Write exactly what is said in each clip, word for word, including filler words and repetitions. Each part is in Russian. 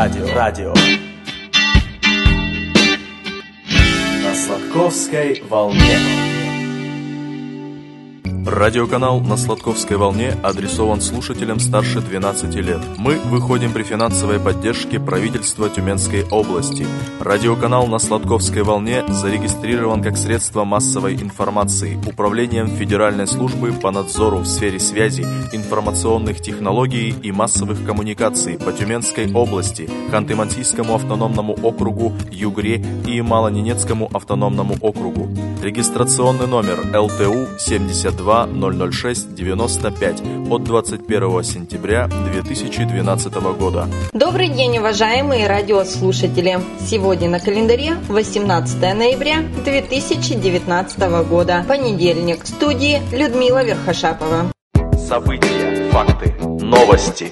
радио, радио. На Сладковской волне. Радиоканал «На Сладковской волне» адресован слушателям старше двенадцати лет. Мы выходим при финансовой поддержке правительства Тюменской области. Радиоканал «На Сладковской волне» зарегистрирован как средство массовой информации Управлением Федеральной службы по надзору в сфере связи, информационных технологий и массовых коммуникаций по Тюменской области, Ханты-Мансийскому автономному округу, Югре и Малоненецкому автономному округу. Регистрационный номер эл тэ у семьдесят два ноль ноль шесть девяносто пять от двадцать первого сентября две тысячи двенадцатого года. Добрый день, уважаемые радиослушатели! Сегодня на календаре восемнадцатое ноября две тысячи девятнадцатого года, понедельник. В студии Людмила Верхошапова. События, факты, новости.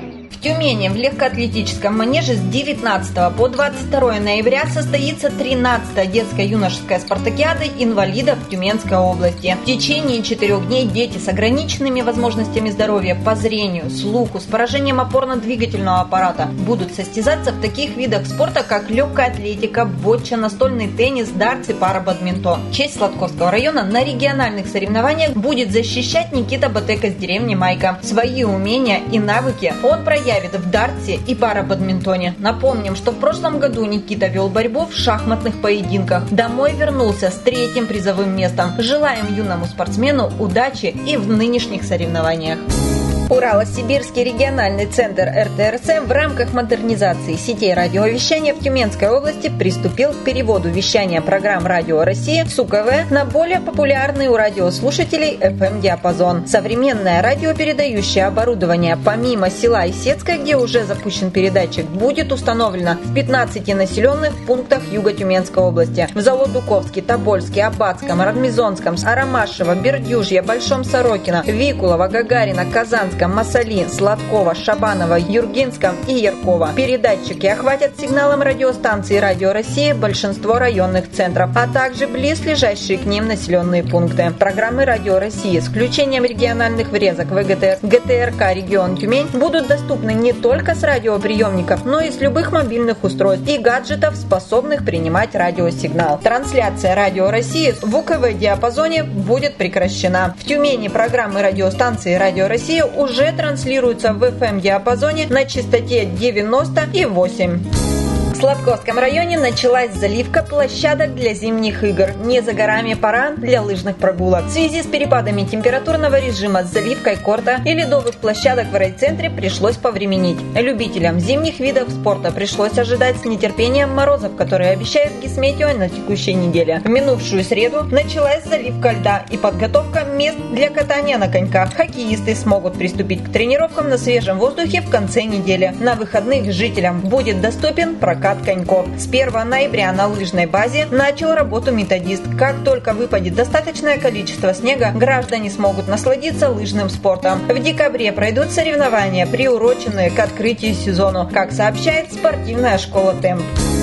В Тюмени в легкоатлетическом манеже с девятнадцатого по двадцать второе ноября состоится тринадцатая детско-юношеская спартакиада инвалидов Тюменской области. В течение четырех дней дети с ограниченными возможностями здоровья по зрению, слуху, с поражением опорно-двигательного аппарата будут состязаться в таких видах спорта, как легкая атлетика, боча, настольный теннис, дартс и парабадминтон. Честь Сладковского района на региональных соревнованиях будет защищать Никита Батека с деревни Майка. Свои умения и навыки он проявит в дартсе и парабадминтоне. Напомним, что в прошлом году Никита вел борьбу в шахматных поединках. Домой вернулся с третьим призовым местом. Желаем юному спортсмену удачи и в нынешних соревнованиях. Урало-Сибирский региональный центр эр тэ эр эс в рамках модернизации сетей радиовещания в Тюменской области приступил к переводу вещания программ Радио России с у ка вэ на более популярный у радиослушателей эф эм-диапазон. Современное радиопередающее оборудование помимо села Исетское, где уже запущен передатчик, будет установлено в пятнадцати населенных пунктах Юго-Тюменской области. В Золодуковске, Тобольске, Аббатском, Радмизонском, Арамашево, Бердюжье, Большом Сорокино, Викулово, Гагарина, Казанском, Масали, Сладкова, Шабанова, Юргинском и Яркова. Передатчики охватят сигналом радиостанции Радио России большинство районных центров, а также близлежащие к ним населенные пункты. Программы Радио России с включением региональных врезок вэ гэ тэ эр, гэ тэ эр ка регион Тюмень будут доступны не только с радиоприемников, но и с любых мобильных устройств и гаджетов, способных принимать радиосигнал. Трансляция Радио России в у ка вэ-диапазоне будет прекращена. В Тюмени программы радиостанции Радио России уже уже транслируется в эф эм-диапазоне на частоте девяносто и восемь. В Сладковском районе началась заливка площадок для зимних игр. Не за горами пора для лыжных прогулок. В связи с перепадами температурного режима с заливкой корта и ледовых площадок в райцентре пришлось повременить. Любителям зимних видов спорта пришлось ожидать с нетерпением морозов, которые обещают Гисметео на текущей неделе. В минувшую среду началась заливка льда и подготовка мест для катания на коньках. Хоккеисты смогут приступить к тренировкам на свежем воздухе в конце недели. На выходных жителям будет доступен прокат коньков. С первого ноября на лыжной базе начал работу методист. Как только выпадет достаточное количество снега, граждане смогут насладиться лыжным спортом. В декабре пройдут соревнования, приуроченные к открытию сезона, как сообщает спортивная школа «Темп».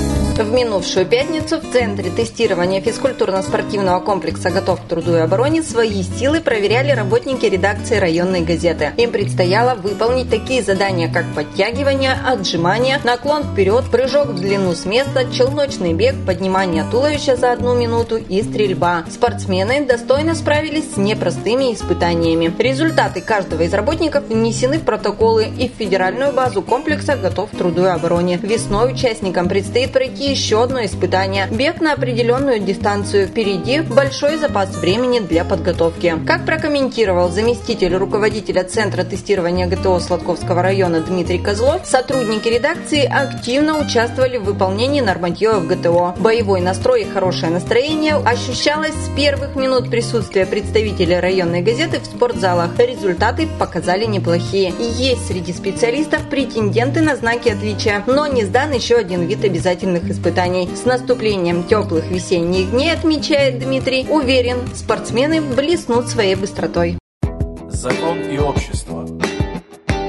В минувшую пятницу в Центре тестирования физкультурно-спортивного комплекса «Готов к труду и обороне» свои силы проверяли работники редакции районной газеты. Им предстояло выполнить такие задания, как подтягивание, отжимания, наклон вперед, прыжок в длину с места, челночный бег, поднимание туловища за одну минуту и стрельба. Спортсмены достойно справились с непростыми испытаниями. Результаты каждого из работников внесены в протоколы и в федеральную базу комплекса «Готов к труду и обороне». Весной участникам предстоит пройти еще одно испытание – бег на определенную дистанцию. Впереди большой запас времени для подготовки. Как прокомментировал заместитель руководителя Центра тестирования гэ тэ о Сладковского района Дмитрий Козлов, сотрудники редакции активно участвовали в выполнении нормативов гэ тэ о. Боевой настрой и хорошее настроение ощущалось с первых минут присутствия представителей районной газеты в спортзалах. Результаты показали неплохие. Есть среди специалистов претенденты на знаки отличия, но не сдан еще один вид обязательных испытаний. С наступлением теплых весенних дней, отмечает Дмитрий, уверен, спортсмены блеснут своей быстротой. Закон и общество.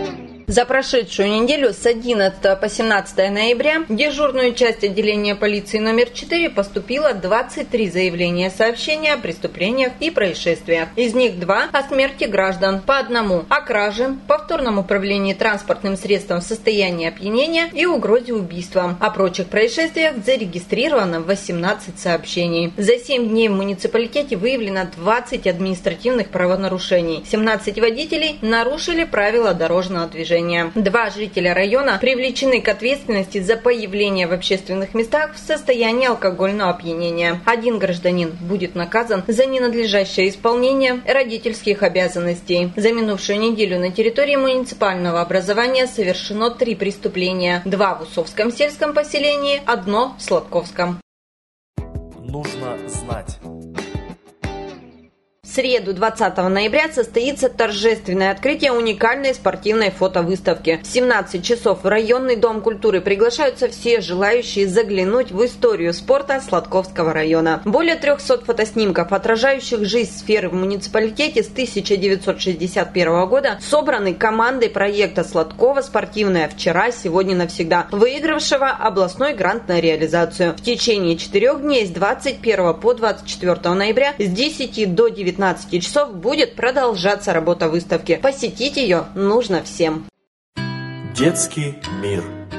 За прошедшую неделю с одиннадцатого по семнадцатое ноября в дежурную часть отделения полиции номер четыре поступило двадцать три заявления сообщения о преступлениях и происшествиях. Из них два о смерти граждан, по одному о краже, повторном управлении транспортным средством в состоянии опьянения и угрозе убийством. О прочих происшествиях зарегистрировано восемнадцать сообщений. За семь дней в муниципалитете выявлено двадцать административных правонарушений. семнадцать водителей нарушили правила дорожного движения. Два жителя района привлечены к ответственности за появление в общественных местах в состоянии алкогольного опьянения. Один гражданин будет наказан за ненадлежащее исполнение родительских обязанностей. За минувшую неделю на территории муниципального образования совершено три преступления. Два в Усовском сельском поселении, одно в Сладковском. Нужно знать. В среду, двадцатого ноября, состоится торжественное открытие уникальной спортивной фотовыставки. В семнадцать часов в районный дом культуры приглашаются все желающие заглянуть в историю спорта Сладковского района. Более трехсот фотоснимков, отражающих жизнь сферы в муниципалитете с тысяча девятьсот шестьдесят первого года, собраны командой проекта «Сладкова. Спортивная. Вчера, сегодня, навсегда», выигравшего областной грант на реализацию. В течение четырех дней с двадцать первого по двадцать четвёртого ноября с десяти до девятнадцати часов будет продолжаться работа выставки. Посетить ее нужно всем. Детский мир.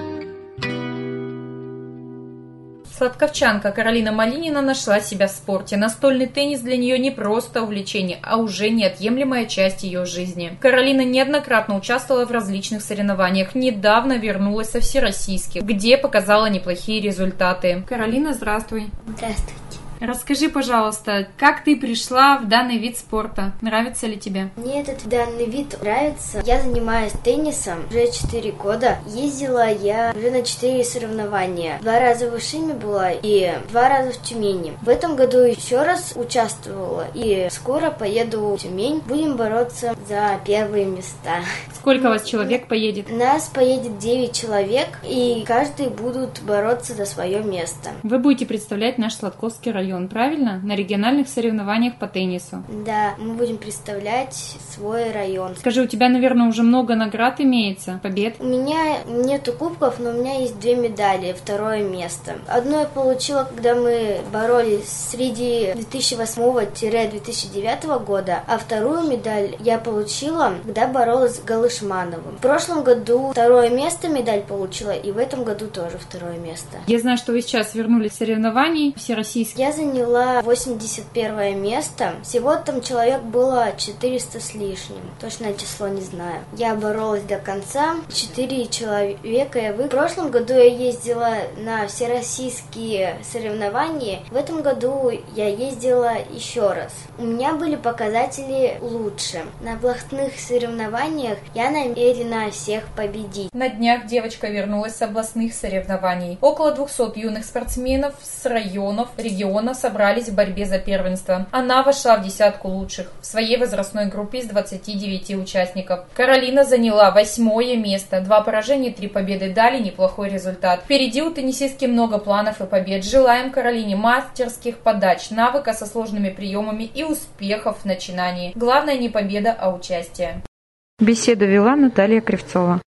Сладковчанка Каролина Малинина нашла себя в спорте. Настольный теннис для нее не просто увлечение, а уже неотъемлемая часть ее жизни. Каролина неоднократно участвовала в различных соревнованиях. Недавно вернулась со всероссийских, где показала неплохие результаты. Каролина, здравствуй. Здравствуйте. Расскажи, пожалуйста, как ты пришла в данный вид спорта? Нравится ли тебе? Мне этот данный вид нравится. Я занимаюсь теннисом уже четыре года. Ездила я уже на четыре соревнования. Два раза в Ишиме была и два раза в Тюмени. В этом году еще раз участвовала и скоро поеду в Тюмень. Будем бороться за первые места. Сколько вас человек поедет? Нас поедет девять человек, и каждый будут бороться за свое место. Вы будете представлять наш Сладковский район, правильно? На региональных соревнованиях по теннису. Да, мы будем представлять свой район. Скажи, у тебя, наверное, уже много наград имеется, побед? У меня нету кубков, но у меня есть две медали, второе место. Одно я получила, когда мы боролись среди две тысячи восьмого - две тысячи девятого года, а вторую медаль я получила, когда боролась с Галышмановым. В прошлом году второе место медаль получила, и в этом году тоже второе место. Я знаю, что вы сейчас вернулись с соревнований всероссийских. Я заняла восемьдесят первое место. Всего там человек было четыреста с лишним. Точное число не знаю. Я боролась до конца. Четыре человека я вы. В прошлом году я ездила на всероссийские соревнования. В этом году я ездила еще раз. У меня были показатели лучше. На областных соревнованиях я намерена всех победить. На днях девочка вернулась с областных соревнований. Около двухсот юных спортсменов с районов, региона собрались в борьбе за первенство. Она вошла в десятку лучших в своей возрастной группе из двадцати девяти участников. Каролина заняла восьмое место. Два поражения, три победы дали неплохой результат. Впереди у теннисистки много планов и побед. Желаем Каролине мастерских подач, навыка со сложными приемами и успехов в начинании. Главное не победа, а участие. Беседу вела Наталья Кривцова.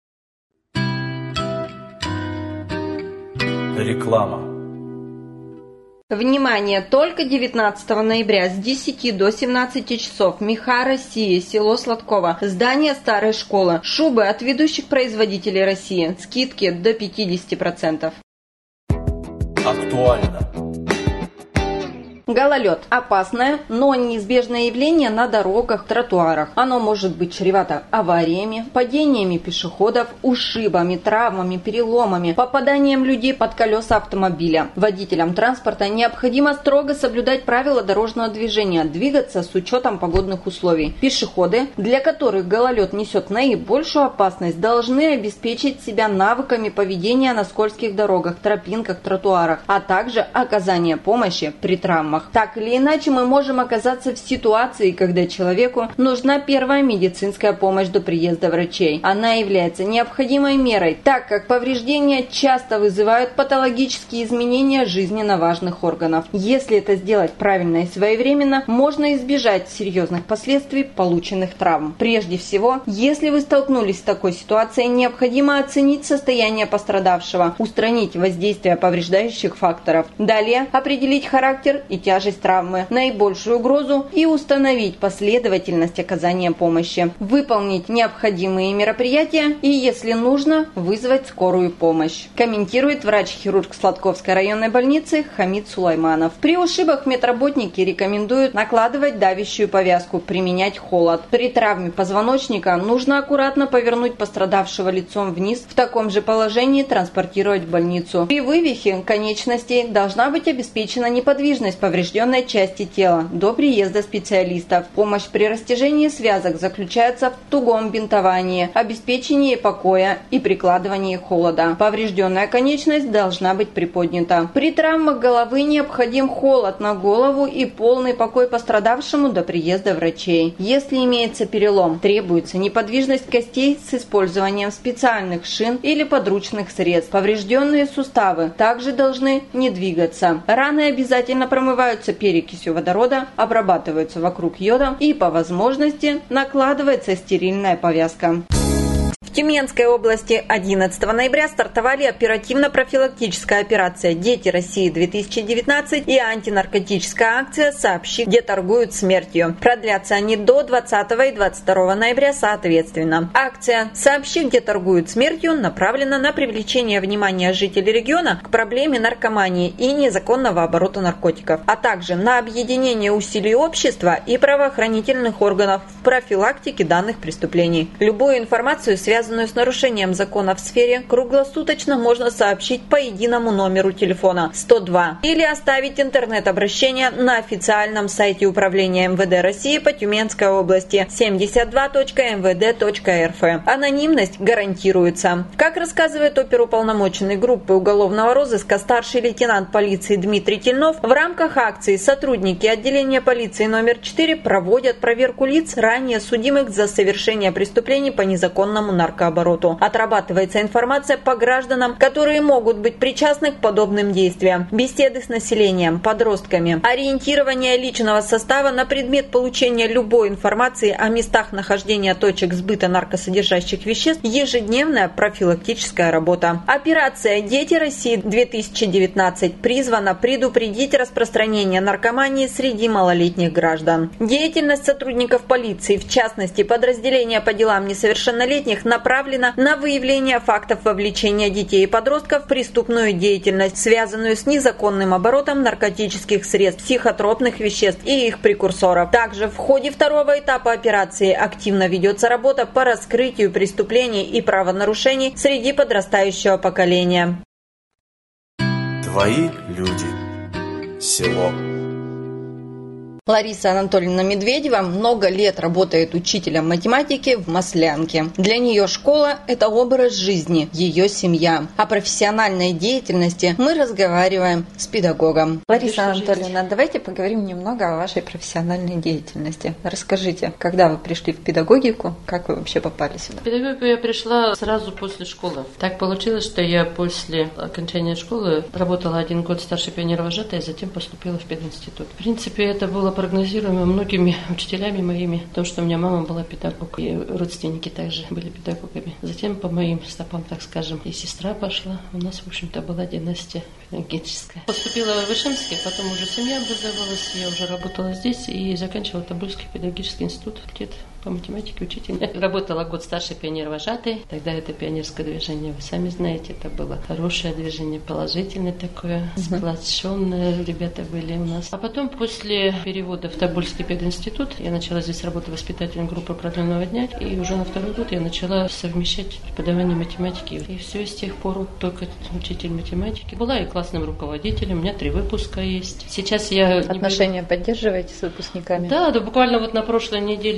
Реклама. Внимание! Только девятнадцатого ноября с десяти до семнадцати часов Меха России, село Сладково, здание старой школы, шубы от ведущих производителей России, скидки до пятидесяти процентов. Актуально. Гололед – опасное, но неизбежное явление на дорогах, тротуарах. Оно может быть чревато авариями, падениями пешеходов, ушибами, травмами, переломами, попаданием людей под колеса автомобиля. Водителям транспорта необходимо строго соблюдать правила дорожного движения, двигаться с учетом погодных условий. Пешеходы, для которых гололед несет наибольшую опасность, должны обеспечить себя навыками поведения на скользких дорогах, тропинках, тротуарах, а также оказание помощи при травмах. проблемах. Так или иначе, мы можем оказаться в ситуации, когда человеку нужна первая медицинская помощь до приезда врачей. Она является необходимой мерой, так как повреждения часто вызывают патологические изменения жизненно важных органов. Если это сделать правильно и своевременно, можно избежать серьезных последствий полученных травм. Прежде всего, если вы столкнулись с такой ситуацией, необходимо оценить состояние пострадавшего, устранить воздействие повреждающих факторов. Далее определить характер и тяжесть травмы, наибольшую угрозу и установить последовательность оказания помощи. Выполнить необходимые мероприятия и, если нужно, вызвать скорую помощь. Комментирует врач-хирург Сладковской районной больницы Хамид Сулайманов. При ушибах медработники рекомендуют накладывать давящую повязку, применять холод. При травме позвоночника нужно аккуратно повернуть пострадавшего лицом вниз, в таком же положении транспортировать в больницу. При вывихе конечностей должна быть обеспечена неподвижность поврежденной части тела до приезда специалистов. Помощь при растяжении связок заключается в тугом бинтовании, обеспечении покоя и прикладывании холода. Поврежденная конечность должна быть приподнята. При травмах головы необходим холод на голову и полный покой пострадавшему до приезда врачей. Если имеется перелом, требуется неподвижность костей с использованием специальных шин или подручных средств. Поврежденные суставы также должны не двигаться. Раны обязательно промываются перекисью водорода, обрабатываются вокруг йодом и по возможности накладывается стерильная повязка. В Тюменской области одиннадцатого ноября стартовали оперативно-профилактическая операция «Дети России-две тысячи девятнадцать» и антинаркотическая акция «Сообщи, где торгуют смертью». Продлятся они до двадцатого и двадцать второго ноября соответственно. Акция «Сообщи, где торгуют смертью» направлена на привлечение внимания жителей региона к проблеме наркомании и незаконного оборота наркотиков, а также на объединение усилий общества и правоохранительных органов в профилактике данных преступлений. Любую информацию, связанную связанную с нарушением закона в сфере, круглосуточно можно сообщить по единому номеру телефона сто два или оставить интернет-обращение на официальном сайте Управления эм вэ дэ России по Тюменской области семьдесят два точка эм вэ дэ точка эр эф. Анонимность гарантируется. Как рассказывает оперуполномоченный группы уголовного розыска старший лейтенант полиции Дмитрий Тельнов, в рамках акции сотрудники отделения полиции номер четыре проводят проверку лиц, ранее судимых за совершение преступлений по незаконному наркообороту. Отрабатывается информация по гражданам, которые могут быть причастны к подобным действиям. Беседы с населением, подростками, ориентирование личного состава на предмет получения любой информации о местах нахождения точек сбыта наркосодержащих веществ, ежедневная профилактическая работа. Операция «Дети России-две тысячи девятнадцать» призвана предупредить распространение наркомании среди малолетних граждан. Деятельность сотрудников полиции, в частности подразделения по делам несовершеннолетних, направлена на выявление фактов вовлечения детей и подростков в преступную деятельность, связанную с незаконным оборотом наркотических средств, психотропных веществ и их прекурсоров. Также в ходе второго этапа операции активно ведется работа по раскрытию преступлений и правонарушений среди подрастающего поколения. Твои люди. Село. Лариса Анатольевна Медведева много лет работает учителем математики в Маслянке. Для нее школа – это образ жизни, ее семья. О профессиональной деятельности мы разговариваем с педагогом. Лариса Анатольевна, давайте поговорим немного о вашей профессиональной деятельности. Расскажите, когда вы пришли в педагогику, как вы вообще попали сюда? В педагогику я пришла сразу после школы. Так получилось, что я после окончания школы работала один год старшей пионер-вожатой, а затем поступила в пединститут. В принципе, это было прогнозируемо многими учителями моими, потому что у меня мама была педагог, и родственники также были педагогами. Затем по моим стопам, так скажем, и сестра пошла. У нас, в общем-то, была династия педагогическая. Поступила в Вышемский, потом уже семья образовалась, я уже работала здесь и заканчивала Тобольский педагогический институт, факультет по математике, учитель. Работала год старшей пионер-вожатой. Тогда это пионерское движение, вы сами знаете, это было хорошее движение, положительное такое, сплоченное ребята были у нас. А потом после перевода в Тобольский пединститут я начала здесь работать воспитателем группы продленного дня, и уже на второй год я начала совмещать преподавание математики. И все с тех пор только учитель математики. Была и классным руководителем, у меня три выпуска есть. Сейчас я... Отношения поддерживаете с выпускниками? Да, да, буквально вот на прошлой неделе у меня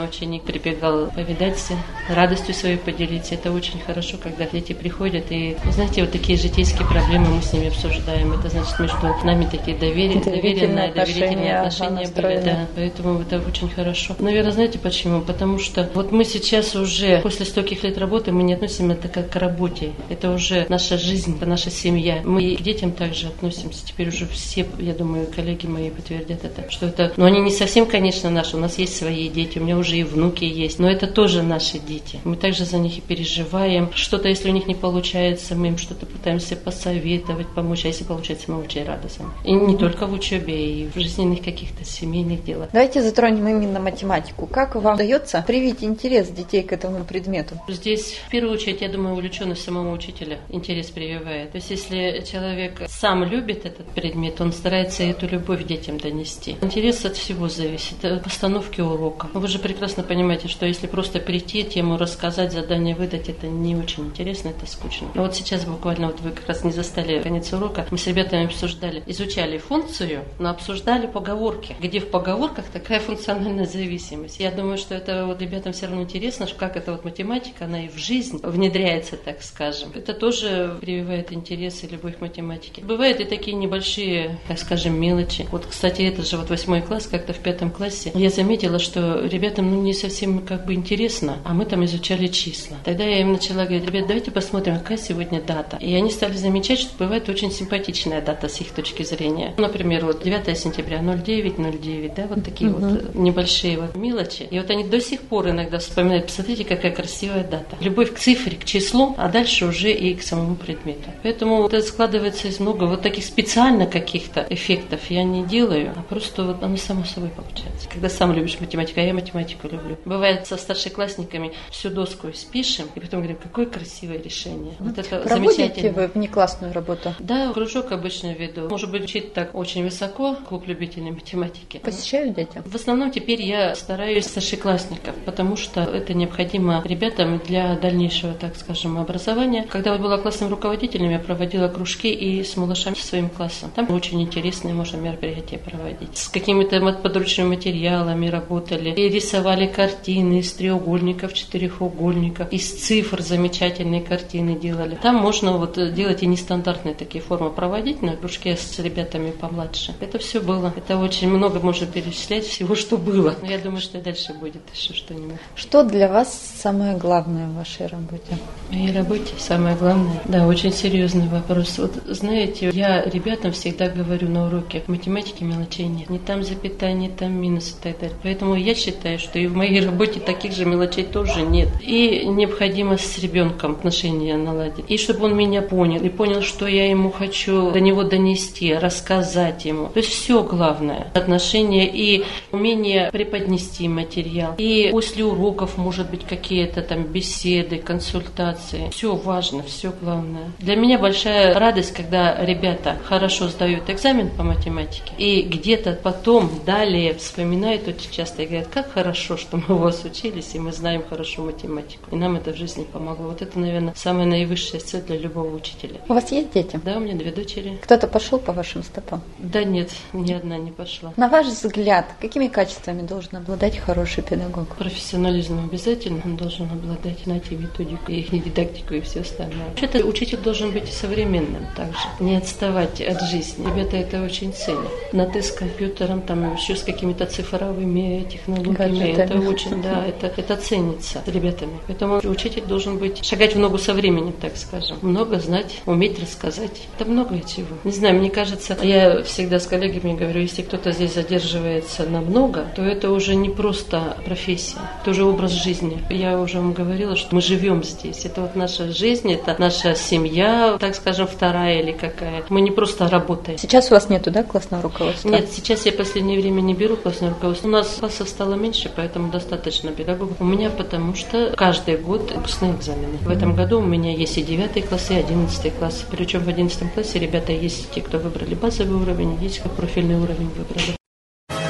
меня ученик прибегал повидаться, радостью своей поделиться. Это очень хорошо, когда дети приходят и, знаете, вот такие житейские проблемы мы с ними обсуждаем. Это значит, между нами такие довер... доверенные, доверительные отношения были. Да, поэтому это очень хорошо. Наверное, знаете почему? Потому что вот мы сейчас уже после стольких лет работы мы не относим это как к работе. Это уже наша жизнь, это наша семья. Мы к детям также относимся. Теперь уже все, я думаю, коллеги мои подтвердят это, что это, ну они не совсем, конечно, наши. У нас есть свои дети, у меня уже и внуки есть, но это тоже наши дети. Мы также за них и переживаем. Что-то, если у них не получается, мы им что-то пытаемся посоветовать, помочь. А если получается, мы очень рады сами. И не только в учебе, и в жизненных каких-то семейных делах. Давайте затронем именно математику. Как вам удается привить интерес детей к этому предмету? Здесь, в первую очередь, я думаю, увлеченность самого учителя интерес прививает. То есть, если человек сам любит этот предмет, он старается эту любовь детям донести. Интерес от всего зависит, от постановки урока. Вы же прекрасно понимаете, что если просто прийти, тему рассказать, задание выдать, это не очень интересно, это скучно. Но вот сейчас буквально, вот вы как раз не застали конец урока, мы с ребятами обсуждали, изучали функцию, но обсуждали поговорки, где в поговорках такая функциональная зависимость. Я думаю, что это вот ребятам все равно интересно, как эта вот математика, она и в жизнь внедряется, так скажем. Это тоже прививает интерес и любовь к математике. Бывают и такие небольшие, так скажем, мелочи. Вот, кстати, это же вот восьмой класс, как-то в пятом классе, я заметила, что ребятам ну, не совсем как бы интересно, а мы там изучали числа. Тогда я им начала говорить: ребят, давайте посмотрим, какая сегодня дата. И они стали замечать, что бывает очень симпатичная дата с их точки зрения. Например, вот девятое сентября, ноль девять ноль девять, да, вот такие uh-huh. вот небольшие вот мелочи. И вот они до сих пор иногда вспоминают: посмотрите, какая красивая дата. Любовь к цифре, к числу, а дальше уже и к самому предмету. Поэтому это складывается из много вот таких специально каких-то эффектов я не делаю, а просто вот оно само собой получается. Когда сам любишь математику, а я математику люблю. Бывает, со старшеклассниками всю доску спишем, и потом говорим: какое красивое решение. Вот это Проводите замечательно. вы внеклассную работу? Да, кружок обычно веду. Может быть, учить так очень высоко, клуб любителей математики. Посещают дети? В основном теперь я стараюсь старшеклассников, потому что это необходимо ребятам для дальнейшего, так скажем, образования. Когда я была классным руководителем, я проводила кружки и с малышами своим классом. Там очень интересные можно мероприятия проводить. С какими-то подручными материалами работали. И рисовали картины из треугольников, четырехугольников, из цифр замечательные картины делали. Там можно вот делать и нестандартные такие формы проводить на кружке с ребятами помладше. Это все было. Это очень много можно перечислять всего, что было. Но я думаю, что и дальше будет еще что-нибудь. Что для вас самое главное в вашей работе? В моей работе самое главное? Да, очень серьезный вопрос. Вот знаете, я ребятам всегда говорю на уроке: математики мелочей нет. Ни там запятая, ни там минус и так далее. Поэтому я считаю, что и в моей работе таких же мелочей тоже нет. И необходимо с ребенком отношения наладить. И чтобы он меня понял. И понял, что я ему хочу до него донести, рассказать ему. То есть все главное. Отношения и умение преподнести материал. И после уроков, может быть, какие-то там беседы, консультации. Все важно, все главное. Для меня большая радость, когда ребята хорошо сдают экзамен по математике. И где-то потом, далее вспоминают очень часто и говорят: как хорошо, что мы у вас учились, и мы знаем хорошо математику. И нам это в жизни помогло. Вот это, наверное, самая наивысшая цель для любого учителя. У вас есть дети? Да, у меня две дочери. Кто-то пошел по вашим стопам? Да нет, ни одна не пошла. На ваш взгляд, какими качествами должен обладать хороший педагог? Профессионализм обязательно. Он должен обладать, знаете, методику, и дидактику, и все остальное. Вообще-то учитель должен быть современным также. Не отставать от жизни. Ребята это очень ценят. На тест с компьютером, там еще с какими-то цифровыми технологиями. Это очень, да, это, это ценится ребятами. Поэтому учитель должен быть, шагать в ногу со временем, так скажем. Много знать, уметь рассказать. Это многое чего. Не знаю, мне кажется, я всегда с коллегами говорю: если кто-то здесь задерживается намного, то это уже не просто профессия, это уже образ жизни. Я уже вам говорила, что мы живем здесь. Это вот наша жизнь, это наша семья, так скажем, вторая или какая. Мы не просто работаем. Сейчас у вас нету, да, классного руководства? Нет, сейчас я в последнее время не беру классное руководство. У нас классов стало меньше, поэтому достаточно педагогов. У меня потому что каждый год выпускные экзамены. В этом году у меня есть и девятый класс, и одиннадцатый класс. Причем в одиннадцатом классе ребята есть те, кто выбрали базовый уровень, есть кто профильный уровень выбрали.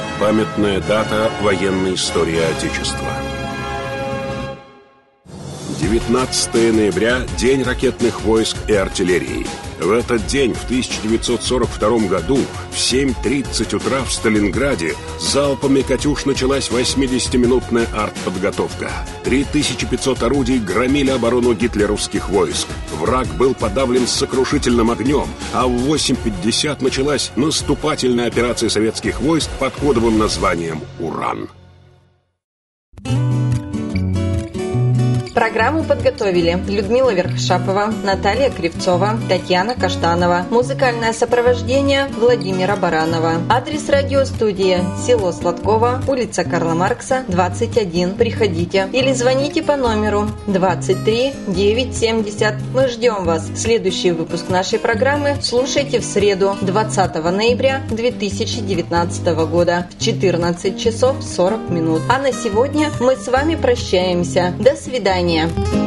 Памятная дата военной истории Отечества. девятнадцатое ноября – День ракетных войск и артиллерии. В этот день, в тысяча девятьсот сорок втором году, в семь тридцать утра в Сталинграде залпами «Катюш» началась восьмидесятиминутная артподготовка. три тысячи пятьсот орудий громили оборону гитлеровских войск. Враг был подавлен сокрушительным огнем, а в восемь пятьдесят началась наступательная операция советских войск под кодовым названием «Уран». Программу подготовили Людмила Верхошапова, Наталья Кривцова, Татьяна Каштанова. Музыкальное сопровождение Владимира Баранова. Адрес радиостудии: село Сладково, улица Карла Маркса, двадцать один. Приходите или звоните по номеру двадцать три девятьсот семьдесят. Мы ждем вас. Следующий выпуск нашей программы слушайте в среду, двадцатого ноября две тысячи девятнадцатого года в четырнадцать часов сорок минут. А на сегодня мы с вами прощаемся. До свидания.